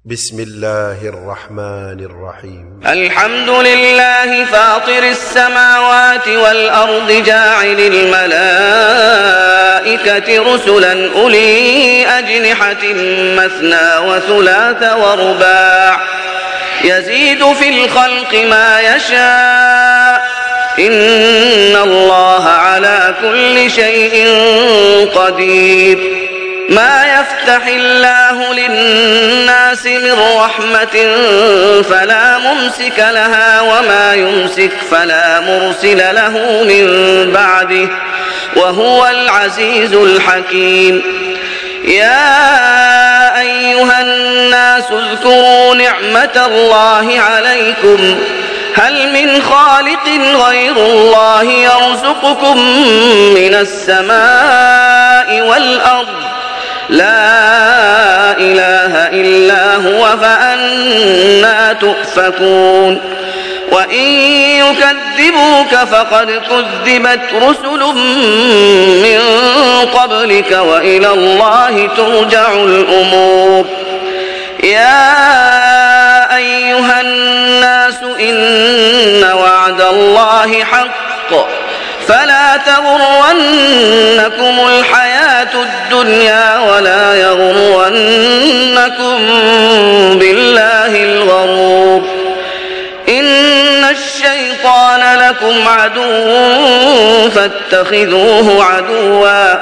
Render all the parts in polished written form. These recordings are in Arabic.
بسم الله الرحمن الرحيم. الحمد لله فاطر السماوات والأرض جاعل الملائكة رسلا أولي أجنحة مثنى وثلاث ورباع يزيد في الخلق ما يشاء إن الله على كل شيء قدير. ما يفتح الله للناس من رحمة فلا ممسك لها وما يمسك فلا مرسل له من بعده وهو العزيز الحكيم. يا أيها الناس اذكروا نعمة الله عليكم هل من خالق غير الله يرزقكم من السماء والأرض لا إله إلا هو فأنى تؤفكون. وإن يكذبوك فقد كذبت رسل من قبلك وإلى الله ترجع الأمور. يا أيها الناس إن وعد الله حق فلا تغرنكم الحياة الدنيا ولا يغرنكم بالله الغرور. إن الشيطان لكم عدو فاتخذوه عدوا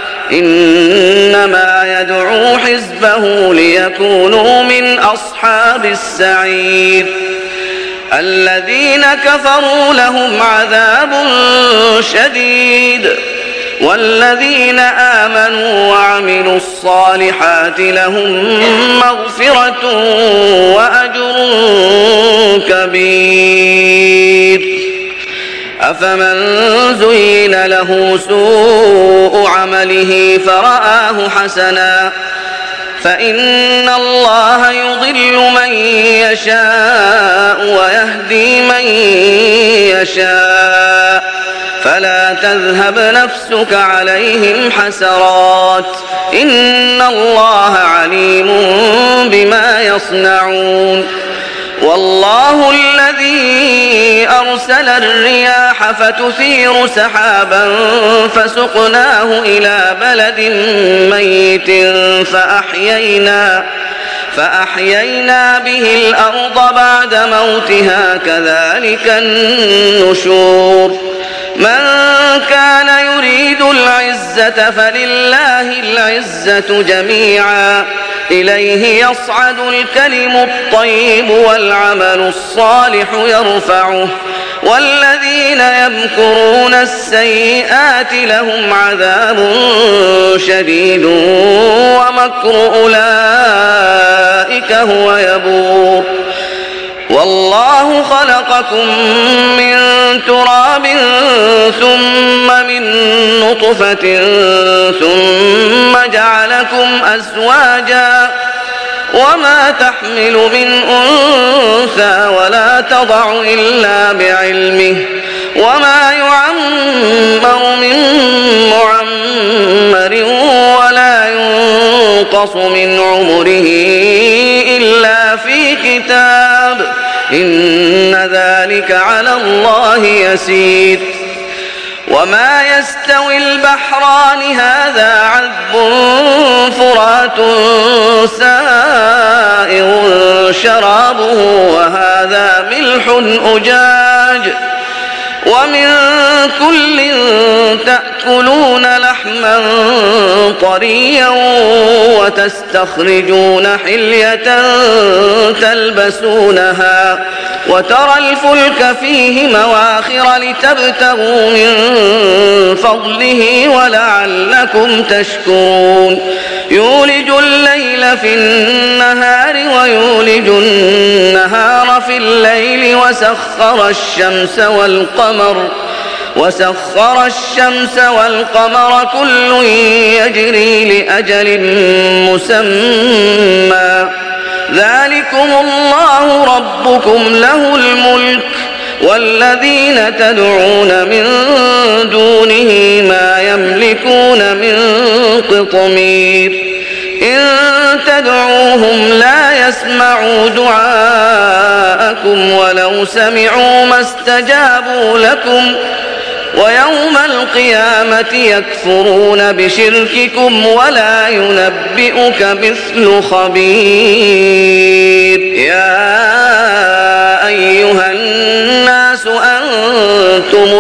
إنما يدعو حزبه ليكونوا من أصحاب السعير. الذين كفروا لهم عذاب شديد والذين آمنوا وعملوا الصالحات لهم مغفرة وأجر كبير. أفمن زين له سوء عمله فرآه حسنا فإن الله يضل من يشاء ويهدي من يشاء فلا تذهب نفسك عليهم حسرات إن الله عليم بما يصنعون. والله الذي أرسل الرياح فتثير سحابا فسقناه إلى بلد ميت فأحيينا به الأرض بعد موتها كذلك النشور. من كان يريد العزة فلله العزة جميعا إليه يصعد الكلم الطيب والعمل الصالح يرفعه والذين يمكرون السيئات لهم عذاب شديد ومكر أولئك هو يبور. والله خلقكم من تراب ثم من نطفة ثم جعلكم أزواجا وما تحمل من أنثى ولا تضع إلا بعلمه وما يعمر من معمر ولا ينقص من عمره إلا في كتاب إن ذلك على الله يسير. وما يستوي البحران هذا عذب فرات سائغ شرابه وهذا ملح أجاج ومن كل تأكلون لحما طريا وتستخرجون حلية تلبسونها وترى الفلك فيه مواخر لتبتغوا من فضله ولعلكم تشكرون. يولج الليل في النهار ويولج النهار في الليل وسخر الشمس والقمر كل يجري لأجل مسمى ذلكم الله ربكم له الملك والذين تدعون من دونه ما يملكون من قطمير. إن تدعوهم لا يسمعوا دعاءكم ولو سمعوا ما استجابوا لكم ويوم القيامة يكفرون بشرككم ولا ينبئك مثل خبير. يا أيها الناس أنتم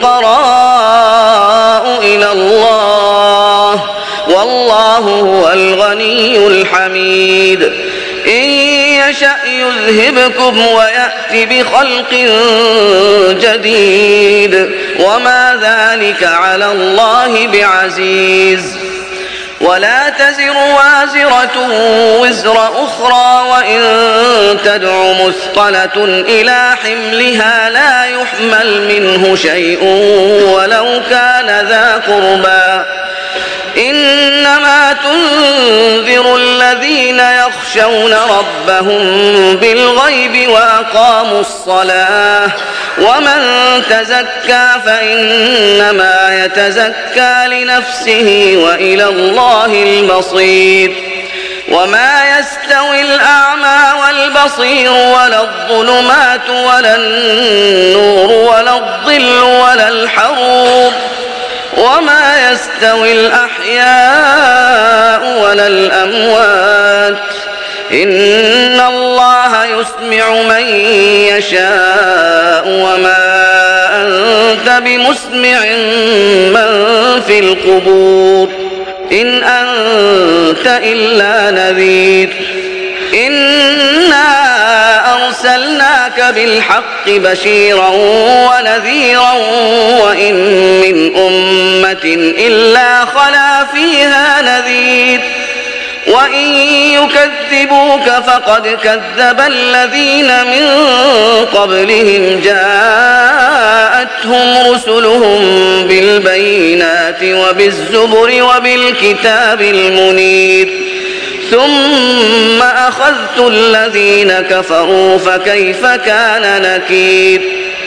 الفقراء إلى الله والله هو الغني الحميد. إن يشأ يذهبكم ويأتي بخلق جديد وما ذلك على الله بعزيز. ولا تزر وازرة وزر أخرى وإن تدع مثقلة إلى حملها لا يحمل منه شيء ولو كان ذا قربى. إنما تنذر الذين يخشون ربهم بالغيب وأقاموا الصلاة ومن تزكى فإنما يتزكى لنفسه وإلى الله المصير. وما يستوي الأعمى والبصير ولا الظلمات ولا النور ولا الظل ولا الحرور وما يستوي الأحياء ولا الأموات إن الله يسمع من يشاء وما أنت بمسمع من في القبور إن أنت إلا نذير. إنا أرسلناك بالحق بشيرا ونذيرا وإن من أمة إلا خلا فيها نذير وإن يكذبوك فقد كذب الذين من قبلهم جاءتهم رسلهم بالبينات وبالزبر وبالكتاب المنير ثم أخذت الذين كفروا فكيف كان نكير.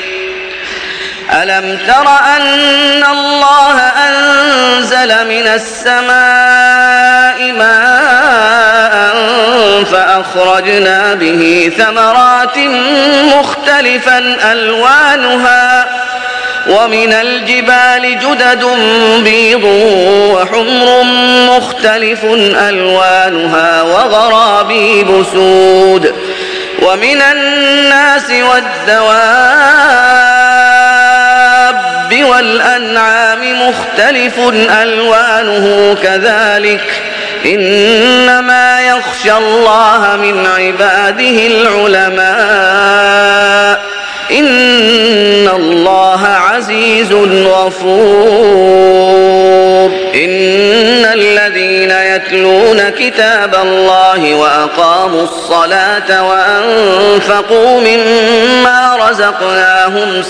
ألم تر أن الله أنزل من السماء ماء فأخرجنا به ثمرات مختلفا ألوانها ومن الجبال جدد بيض وحمر مختلف ألوانها وغرابيب سود ومن الناس والدواب والأنعام مختلف ألوانه كذلك إنما يخشى الله من عباده العلماء إن الله عزيز غفور. إن الذين يتلون كتاب الله وأقاموا الصلاة وأنفقوا مما رزقناهم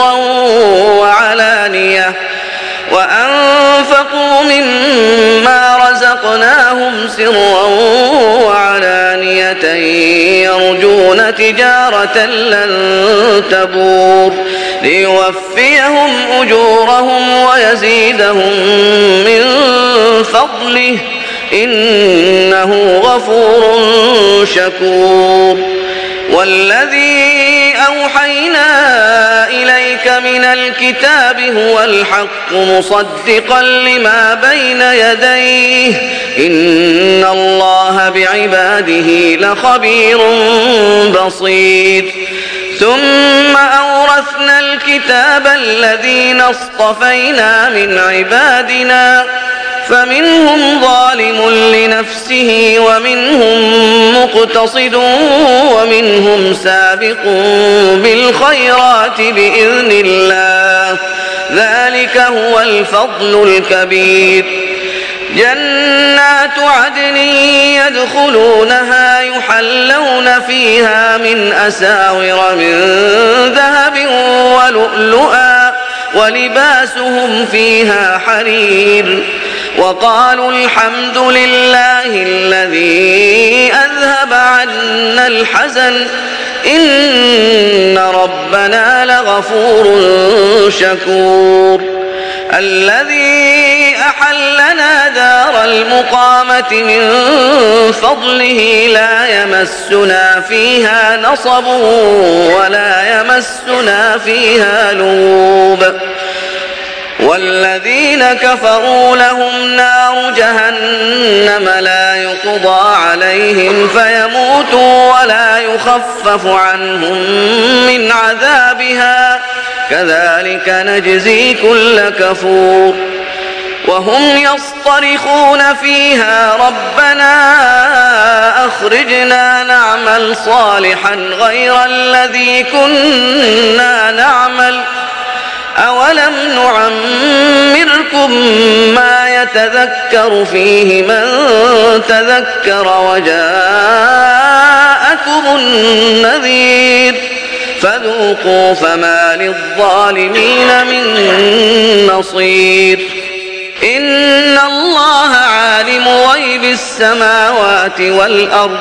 سرا وعلانية يرجون تجارة لن تبور ليوفيهم أجورهم ويزيدهم من فضله إنه غفور شكور. والذي أوحينا إليك من الكتاب هو الحق مصدقا لما بين يديه إن الله بعباده لخبير بصير. ثم أورثنا الكتاب الذين اصطفينا من عبادنا فمنهم ظالم لنفسه ومنهم مقتصد ومنهم سابق بالخيرات بإذن الله ذلك هو الفضل الكبير. جنات عدن يدخلونها يحلون فيها من أساور من ذهب ولؤلؤا ولباسهم فيها حرير وقالوا الحمد لله الذي أذهب عنا الحزن إن ربنا لغفور شكور. الذي أحلنا لنا دار المقامة من فضله لا يمسنا فيها نصب ولا يمسنا فيها لغوب والذين كفروا لهم نار جهنم لا يقضى عليهم فيموتوا ولا يخفف عنهم من عذابها كذلك نجزي كل كفور وهم يصطرخون فيها ربنا أخرجنا نعمل صالحا غير الذي كنا نعمل أولم نعمركم ما يتذكر فيه من تذكر وجاءكم النذير فذوقوا فما للظالمين من نصير إن الله عالم غيب السماوات والأرض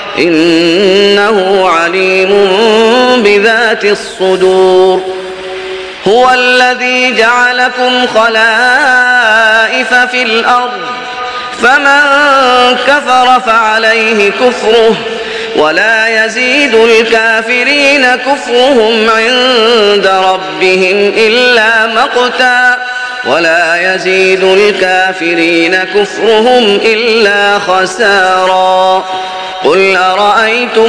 إنه عليم بذات الصدور هو الذي جعلكم خلائف في الأرض فمن كفر فعليه كفره ولا يزيد الكافرين كفرهم عند ربهم إلا مقتا ولا يزيد الكافرين كفرهم إلا خسارا قل أرأيتم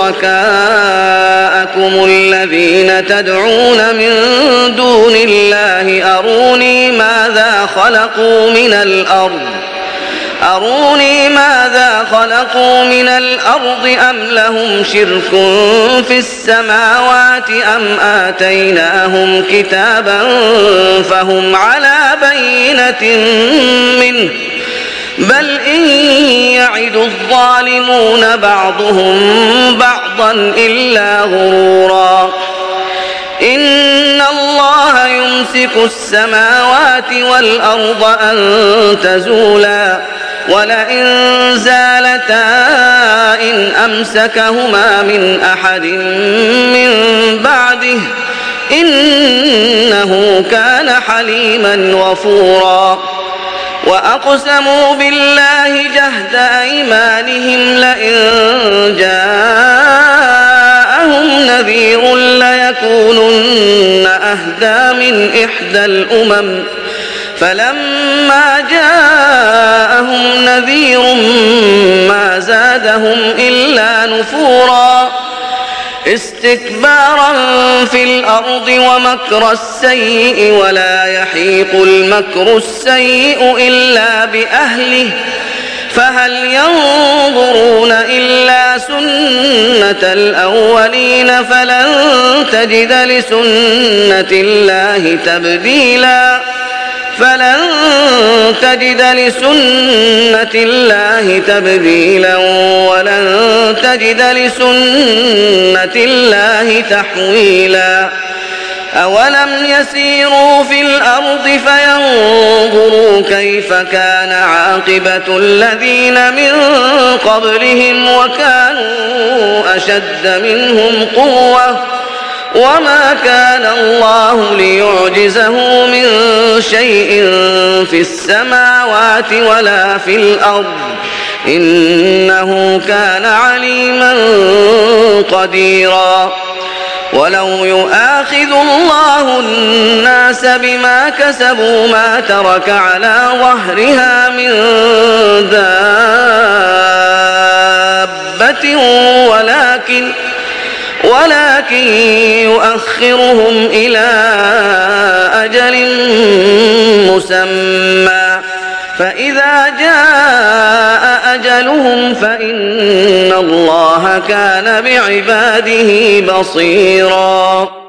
شركاءكم الذين تدعون من دون الله أروني ماذا خلقوا من الأرض أم لهم شرك في السماوات أم آتيناهم كتابا فهم على بينة منه بل إن يعد الظالمون بعضهم بعضا إلا غرورا إن الله يمسك السماوات والأرض أن تزولا ولئن زالتا إن أمسكهما من أحد من بعده إنه كان حليما غفورا وأقسموا بالله جهد أيمانهم لئن جاءهم نذير ليكونن أهدى من إحدى الأمم فلما جاءهم نذير ما زادهم إلا نفورا استكبارا في الأرض ومكر السيء ولا يحيق المكر السيء إلا بأهله فهل ينظرون إلا سنة الأولين فلن تجد لسنة الله تبديلا ولن تجد لسنة الله تحويلا أولم يسيروا في الأرض فينظروا كيف كان عاقبة الذين من قبلهم وكانوا أشد منهم قوة وما كان الله ليعجزه من شيء في السماوات ولا في الأرض إنه كان عليما قديرا ولو يؤاخذ الله الناس بما كسبوا ما ترك على ظهرها من دابة ولكن يؤخرهم إلى أجل مسمى فإذا جاء أجلهم فإن الله كان بعباده بصيرا.